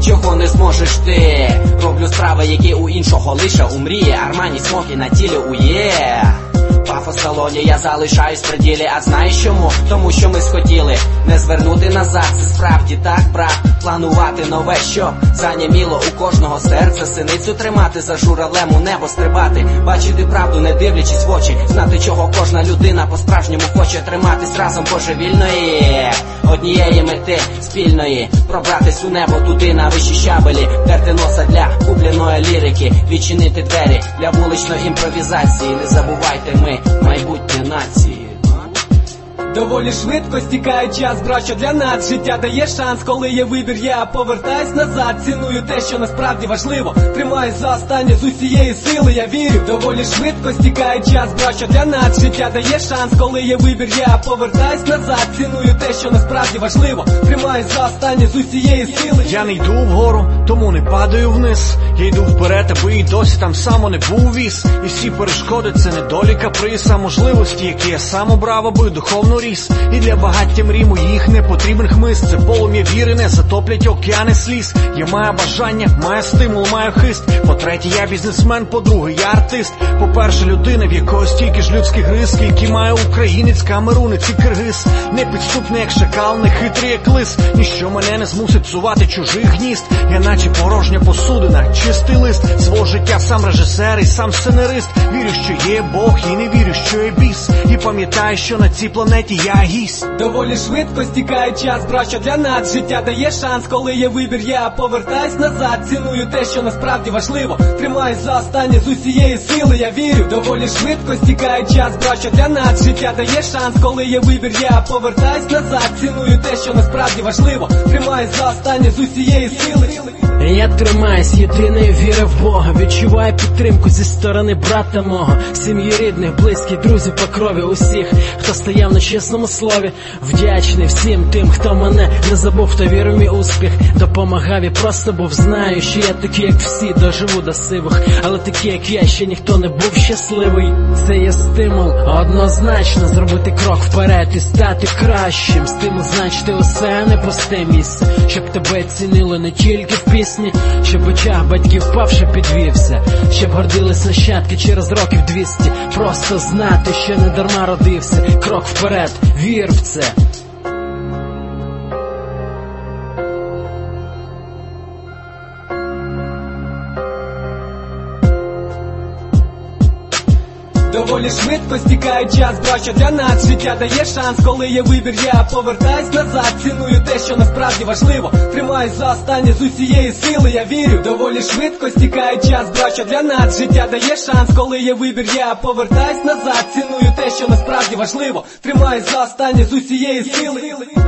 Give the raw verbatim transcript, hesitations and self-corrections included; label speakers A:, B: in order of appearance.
A: чого не зможеш ти. Роблю справи, які у іншого лише у мрії. Армані смоки на тілі ує. Пафос в салоні, я залишаюсь при ділі. А знаєш чому? Тому що ми схотіли не звернути назад. Це справді так, брат. Планувати нове, щоб заніміло у кожного серце. Синицю тримати, за журавлем у небо стрибати. Бачити правду, не дивлячись в очі. Знати, чого кожна людина по-справжньому хоче. Триматись разом божевільної однієї мети спільної. Пробратись у небо туди на вищі щабелі. Терти носа для купленої лірики. Відчинити двері для вуличної імпровізації. Не забувайте, ми майбутнє нації.
B: Доволі швидко стікає час, брат, для нас життя дає шанс, коли є вибір, я повертаюсь назад. Ціную те, що насправді важливо. Тримаюсь за останнє з усієї сили, я вірю. Доволі швидко стікає час, брат, для нас життя дає шанс, коли є вибір, я повертаюсь назад. Ціную те, що насправді важливо. Тримаюсь за останнє з усієї сили.
C: Я не йду вгору, тому не падаю вниз. Я йду вперед, аби і досі там само не був віз. І всі перешкоди — це недолі, каприз, а можливості, які я сам обрав, аби духовно ріс. І для багаття мрій моїх не потрібен хмиз. Це полум'я віри не затоплять океани сліз. Я маю бажання, маю стимул, маю хист. По-третє, я бізнесмен, по-друге, я артист. По-перше, людина, в якої стільки ж людських рис, які має українець, камерунець і киргиз. Не підступний, як шакал, не хитрий, як лис. Ніщо мене не змусить псувати чужих гнізд. Я наче порожня посудина, чистий лист. Свого життя сам режисер і сам сценарист. Вірю, що є Бог, і не вірю, що є біс. І пам'ятаю, що на цій планеті я гість.
B: Доволі швидко стікає час, брат, що для нас життя дає шанс, коли є вибір, я повертаюсь назад. Ціную те, що насправді важливо. Тримаюсь за останнє з усієї сили, я вірю. Доволі швидко стікає час, брат, що для нас життя дає шанс, коли є вибір, я повертаюсь назад. Ціную те, що насправді важливо. Тримаюсь за останнє з усієї сили.
D: Я тримаюсь єдиної віри в Бога. Відчуваю підтримку зі сторони брата мого, сім'ї рідних, близьких, друзів по крові, усіх, хто стояв на чесному слові. Вдячний всім тим, хто мене не забув, хто вірив в мій успіх, допомагав і просто був. Знаю, що я такий, як всі, доживу до сивих, але такий, як я, ще ніхто не був щасливий. Це є стимул однозначно зробити крок вперед і стати кращим. Стимул значити усе, не пусте місце, щоб тебе цінили не тільки в пісні, щоб в очах батьків впавши підвівся, щоб гордились нащадки через років двісті. Просто знати, що не дарма родився. Крок вперед, вір в це.
B: Доволі швидко стікає час, брат, що для нас життя дає шанс, коли є вибір, я повертаюсь назад. Ціную те, що насправді важливо. Тримаюсь за останнє з усієї сили, я вірю. Доволі швидко стікає час, брат, що для нас життя дає шанс, коли є вибір, я повертаюсь назад. Ціную те, що насправді важливо. Тримаюсь за останнє з усієї сили.